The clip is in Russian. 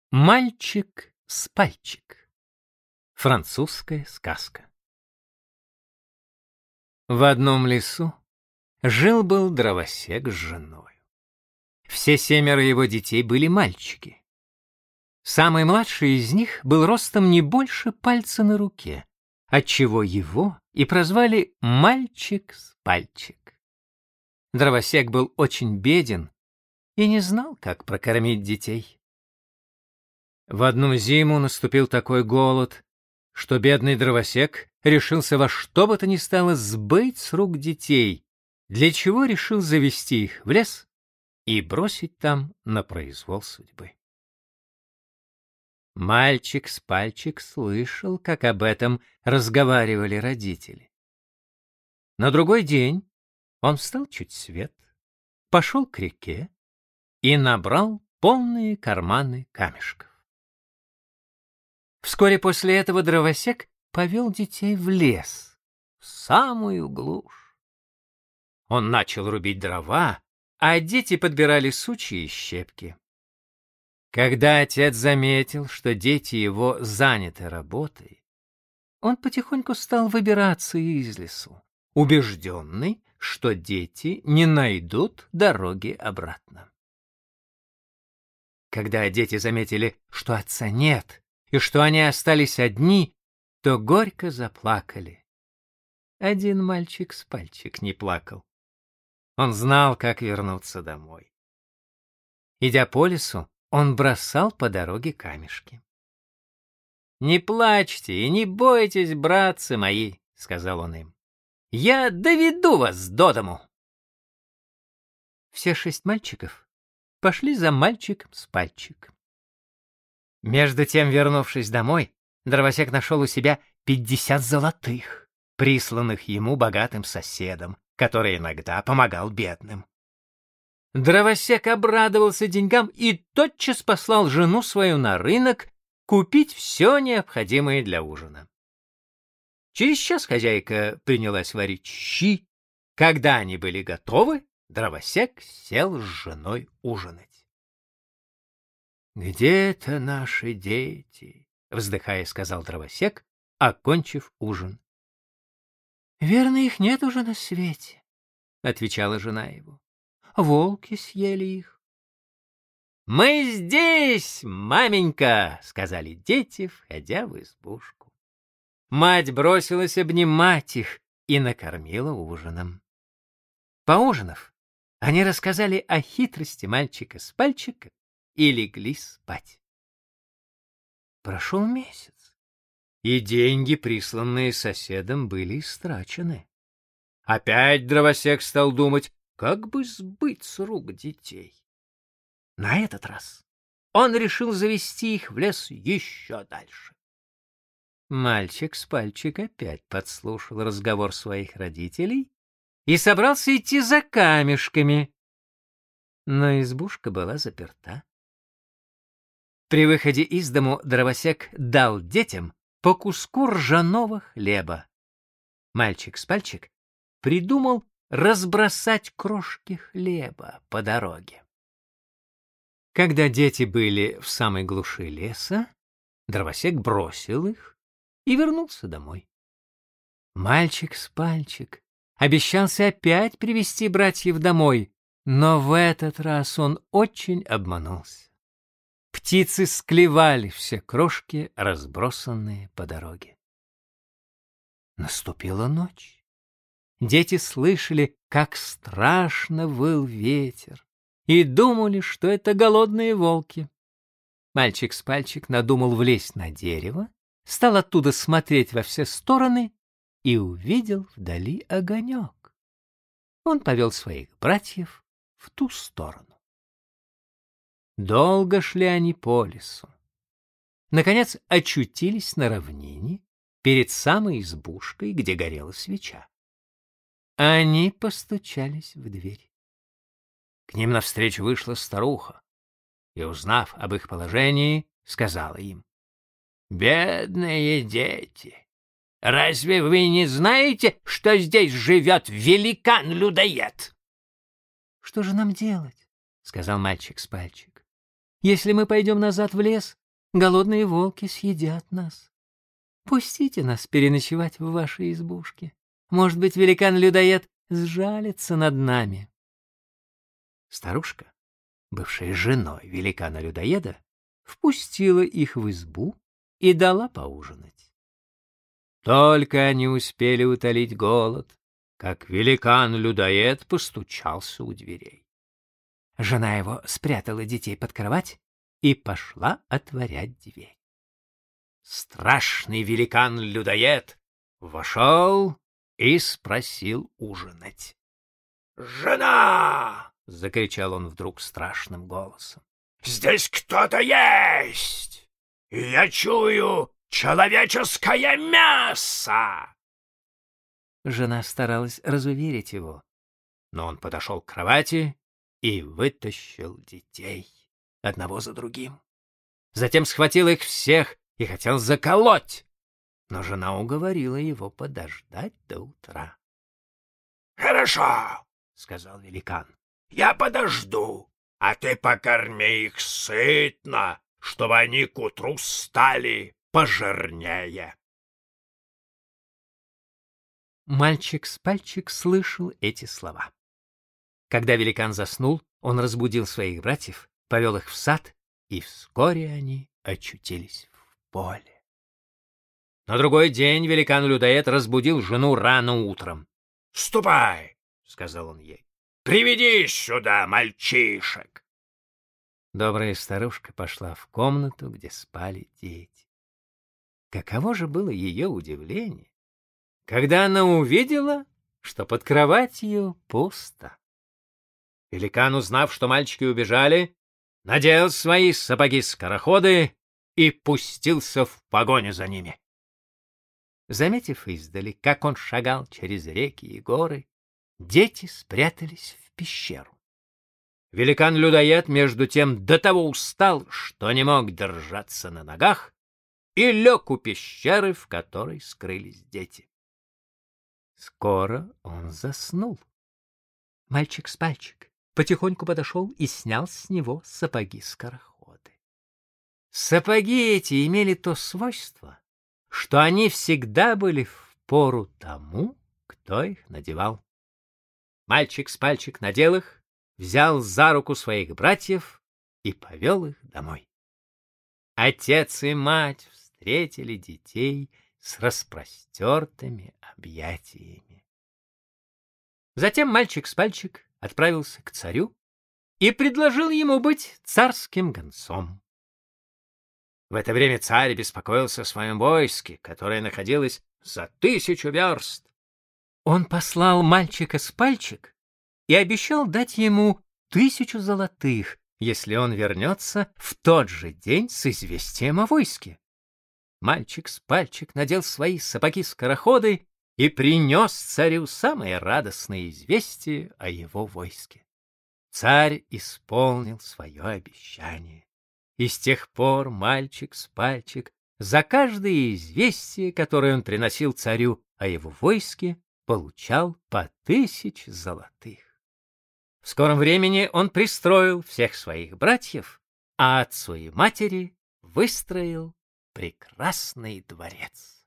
Мальчик с пальчик. Французская сказка. В одном лесу жил-был дровосек с женой. Все 7 его детей были мальчики. Самый младший из них был ростом не больше пальца на руке, отчего его и прозвали «мальчик с пальчик». Дровосек был очень беден и не знал, как прокормить детей. В одну зиму наступил такой голод, что бедный дровосек решился во что бы то ни стало сбыть с рук детей, для чего решил завести их в лес и бросить там на произвол судьбы. Мальчик с пальчик слышал, как об этом разговаривали родители. На другой день он встал чуть свет, пошел к реке и набрал полные карманы камешков. Вскоре после этого дровосек повел детей в лес, в самую глушь. Он начал рубить дрова, а дети подбирали сучья и щепки. Когда отец заметил, что дети его заняты работой, он потихоньку стал выбираться из лесу, убежденный, что дети не найдут дороги обратно. Когда дети заметили, что отца нет, и что они остались одни, то горько заплакали. Один мальчик с пальчик не плакал. Он знал, как вернуться домой. Идя по лесу, он бросал по дороге камешки. «Не плачьте и не бойтесь, братцы мои», — сказал он им. «Я доведу вас до дому». Все 6 мальчиков пошли за мальчиком с пальчик. Между тем, вернувшись домой, дровосек нашел у себя 50 золотых, присланных ему богатым соседом, который иногда помогал бедным. Дровосек обрадовался деньгам и тотчас послал жену свою на рынок купить все необходимое для ужина. Через час хозяйка принялась варить щи. Когда они были готовы, дровосек сел с женой ужинать. «Где-то наши дети», — вздыхая, сказал дровосек, окончив ужин. «Верно, их нет уже на свете», — отвечала жена его. «Волки съели их». «Мы здесь, маменька», — сказали дети, входя в избушку. Мать бросилась обнимать их и накормила ужином. Поужинав, они рассказали о хитрости мальчика с пальчика и легли спать. Прошел месяц, и деньги, присланные соседом, были истрачены. Опять дровосек стал думать, как бы сбыть с рук детей. На этот раз он решил завести их в лес еще дальше. Мальчик с пальчик опять подслушал разговор своих родителей и собрался идти за камешками, но избушка была заперта. При выходе из дому дровосек дал детям по куску ржаного хлеба. Мальчик с пальчик придумал разбросать крошки хлеба по дороге. Когда дети были в самой глуши леса, дровосек бросил их и вернулся домой. Мальчик с пальчик обещался опять привести братьев домой, но в этот раз он очень обманулся. Птицы склевали все крошки, разбросанные по дороге. Наступила ночь. Дети слышали, как страшно выл ветер, и думали, что это голодные волки. Мальчик с пальчик надумал влезть на дерево, стал оттуда смотреть во все стороны и увидел вдали огонек. Он повел своих братьев в ту сторону. Долго шли они по лесу. Наконец очутились на равнине перед самой избушкой, где горела свеча. Они постучались в дверь. К ним навстречу вышла старуха и, узнав об их положении, сказала им: «Бедные дети, разве вы не знаете, что здесь живет великан-людоед?» «Что же нам делать?» — сказал мальчик с пальчик. «Если мы пойдем назад в лес, голодные волки съедят нас. Пустите нас переночевать в вашей избушке. Может быть, великан-людоед сжалится над нами. Старушка, бывшая женой великана-людоеда, впустила их в избу и дала поужинать. Только они успели утолить голод, как великан-людоед постучался у дверей. Жена его спрятала детей под кровать и пошла отворять дверь. Страшный великан-людоед вошел и спросил ужинать. «Жена!» — закричал он вдруг страшным голосом. «Здесь кто-то есть! И я чую человеческое мясо!» Жена старалась разуверить его, но он подошел к кровати и вытащил детей одного за другим. Затем схватил их всех и хотел заколоть, но жена уговорила его подождать до утра. «Хорошо», — сказал великан, — «я подожду, а ты покорми их сытно, чтобы они к утру стали пожирнее». Мальчик-спальчик слышал эти слова. Когда великан заснул, он разбудил своих братьев, повел их в сад, и вскоре они очутились в поле. На другой день великан-людоед разбудил жену рано утром. «Ступай», — сказал он ей, — «приведи сюда мальчишек». Добрая старушка пошла в комнату, где спали дети. Каково же было ее удивление, когда она увидела, что под кроватью пусто. Великан, узнав, что мальчики убежали, надел свои сапоги-скороходы и пустился в погоню за ними. Заметив издали, как он шагал через реки и горы, дети спрятались в пещеру. Великан-людоед, между тем, до того устал, что не мог держаться на ногах, и лег у пещеры, в которой скрылись дети. Скоро он заснул. Мальчик-спальчик потихоньку подошел и снял с него сапоги-скороходы. Сапоги эти имели то свойство, что они всегда были впору тому, кто их надевал. Мальчик-спальчик надел их, взял за руку своих братьев и повел их домой. Отец и мать встретили детей с распростертыми объятиями. Затем мальчик-спальчик отправился к царю и предложил ему быть царским гонцом. В это время царь беспокоился о своем войске, которое находилось за 1000 верст. Он послал мальчика-спальчик и обещал дать ему 1000 золотых, если он вернется в тот же день с известием о войске. Мальчик-спальчик надел свои сапоги-скороходы и принес царю самое радостное известие о его войске. Царь исполнил свое обещание, и с тех пор мальчик-спальчик за каждое известие, которое он приносил царю о его войске, получал по 1000 золотых. В скором времени он пристроил всех своих братьев, а отцу и матери выстроил прекрасный дворец.